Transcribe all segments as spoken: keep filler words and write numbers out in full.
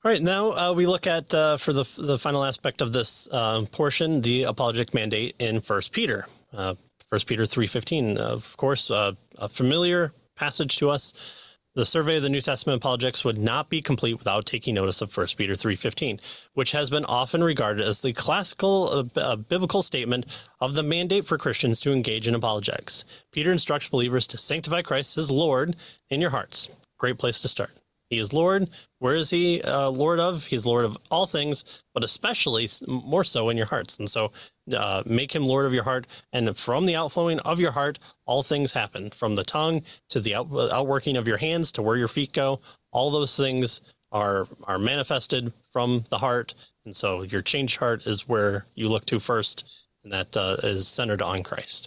All right, now uh, we look at, uh, for the the final aspect of this uh, portion, the apologetic mandate in First Peter. Uh, First Peter three fifteen, of course, uh, a familiar passage to us. The survey of the New Testament apologetics would not be complete without taking notice of First Peter three fifteen, which has been often regarded as the classical uh, uh, biblical statement of the mandate for Christians to engage in apologetics. Peter instructs believers to sanctify Christ as Lord in your hearts. Great place to start. He is Lord. Where is he uh, Lord of? He's Lord of all things, but especially more so in your hearts. And so uh, make him Lord of your heart. And from the outflowing of your heart, all things happen, from the tongue to the out, outworking of your hands to where your feet go. All those things are are manifested from the heart. And so your changed heart is where you look to first, and that uh, is centered on Christ.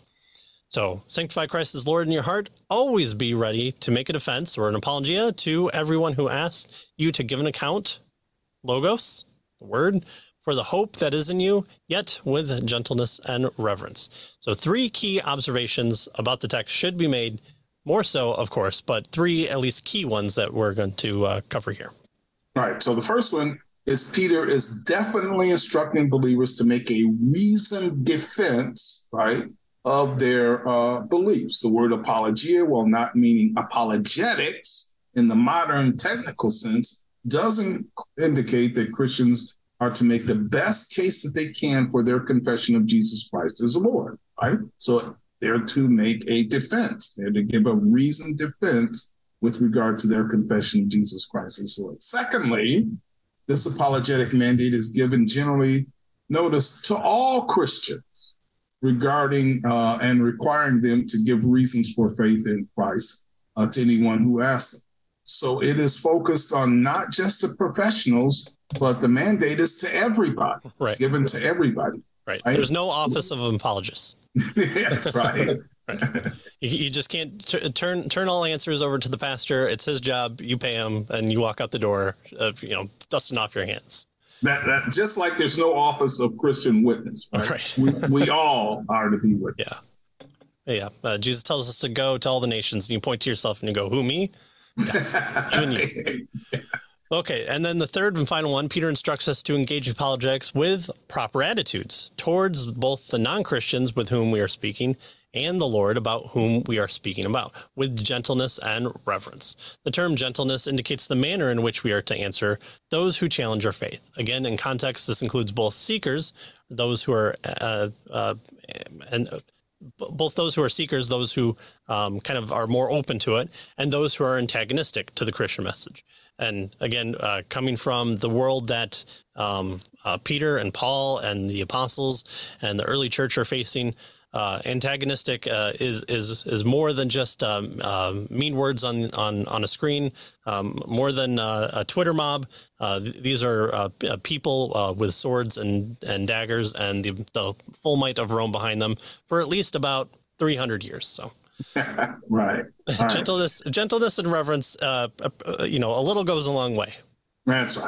So sanctify Christ as Lord in your heart. Always be ready to make a defense or an apologia to everyone who asks you to give an account, logos, the word, for the hope that is in you, yet with gentleness and reverence. So three key observations about the text should be made, more so, of course, but three at least key ones that we're going to uh, cover here. Right. So the first one is Peter is definitely instructing believers to make a reasoned defense, right, of their uh, beliefs. The word apologia, while not meaning apologetics in the modern technical sense, doesn't indicate that Christians are to make the best case that they can for their confession of Jesus Christ as Lord, right? So they're to make a defense. They're to give a reasoned defense with regard to their confession of Jesus Christ as Lord. Secondly, this apologetic mandate is given generally, notice, to all Christians, regarding uh, and requiring them to give reasons for faith in Christ uh, to anyone who asks them. So it is focused on not just the professionals, but the mandate is to everybody. Right. It's given to everybody. Right. right? There's no office of apologist. That's right. right. You, you just can't t- turn turn all answers over to the pastor. It's his job. You pay him, and you walk out the door, uh, you know, dusting off your hands. That, that just like there's no office of Christian witness, right? right. We, we all are to be witnesses. Yeah, yeah. Uh, Jesus tells us to go to all the nations, and you point to yourself and you go, "Who, me?" Yes, you and you. Yeah. Okay, and then the third and final one, Peter instructs us to engage apologetics with proper attitudes towards both the non-Christians with whom we are speaking and the Lord about whom we are speaking about, with gentleness and reverence. The term gentleness indicates the manner in which we are to answer those who challenge our faith. Again, in context, this includes both seekers, those who are, uh, uh, and uh, both those who are seekers, those who um, kind of are more open to it, and those who are antagonistic to the Christian message. And again, uh, coming from the world that um, uh, Peter and Paul and the apostles and the early church are facing, uh, antagonistic uh, is is is more than just um, uh, mean words on on on a screen, um, more than uh, a Twitter mob. Uh, th- these are uh, people uh, with swords and and daggers and the, the full might of Rome behind them for at least about three hundred years. So. Right. All gentleness, right. gentleness and reverence, uh, uh, you know, a little goes a long way. That's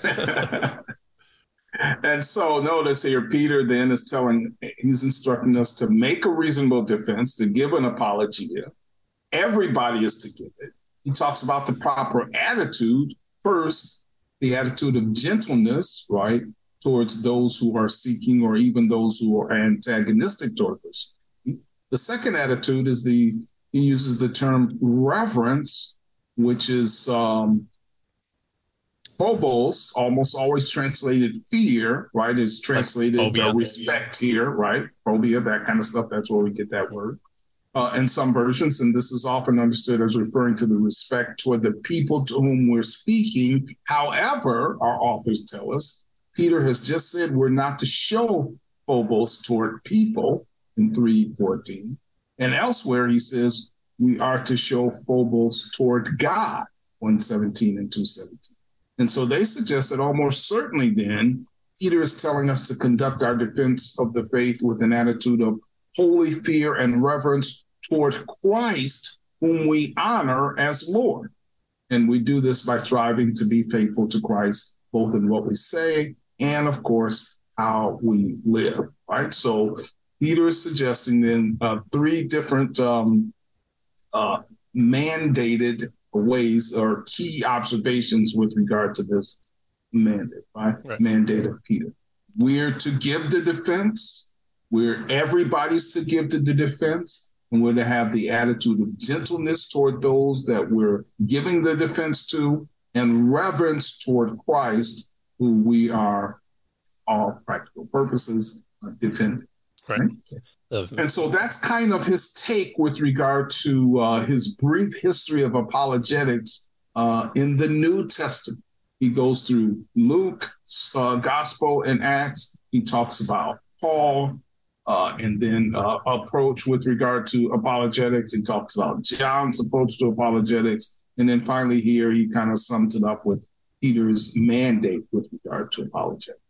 right. And so notice here, Peter then is telling, he's instructing us to make a reasonable defense, to give an apologia. Everybody is to give it. He talks about the proper attitude. First, the attitude of gentleness, right, towards those who are seeking or even those who are antagonistic toward us. The second attitude is the, he uses the term reverence, which is um, phobos, almost always translated fear, right? It's translated like uh, respect here, right? Phobia, that kind of stuff. That's where we get that word. Uh, in some versions, and this is often understood as referring to the respect toward the people to whom we're speaking. However, our authors tell us, Peter has just said we're not to show phobos toward people, in three fourteen. And elsewhere, he says we are to show phobos toward God, one seventeen and two seventeen. And so they suggest that almost certainly then, Peter is telling us to conduct our defense of the faith with an attitude of holy fear and reverence toward Christ, whom we honor as Lord. And we do this by striving to be faithful to Christ, both in what we say and, of course, how we live, right? So Peter is suggesting then uh, three different um, uh, mandated ways or key observations with regard to this mandate, right? right? Mandate of Peter. We're to give the defense. We're everybody's to give to the defense. And we're to have the attitude of gentleness toward those that we're giving the defense to, and reverence toward Christ, who we are, all practical purposes, defending. Right. right? And so that's kind of his take with regard to uh, his brief history of apologetics uh, in the New Testament. He goes through Luke, uh, Gospel, and Acts. He talks about Paul, uh, and then uh, approach with regard to apologetics. He talks about John's approach to apologetics. And then finally here, he kind of sums it up with Peter's mandate with regard to apologetics.